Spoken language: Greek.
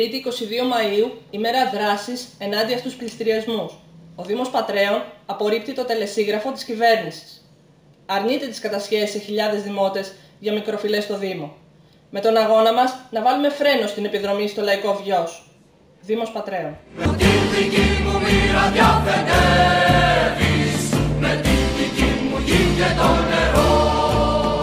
Τρίτη 22 Μαΐου, ημέρα δράσης ενάντια στους πληστηριασμούς. Ο Δήμος Πατρέων απορρίπτει το τελεσίγραφο της κυβέρνησης. Αρνείται τις κατασχέσεις σε χιλιάδες δημότες για μικροφιλές στο Δήμο. Με τον αγώνα μας να βάλουμε φρένο στην επιδρομή στο λαϊκό βιός. Δήμος Πατρέων. Με τη δική μου μοίρα διαφενεύεις, με τη δική μου γη και το νερό.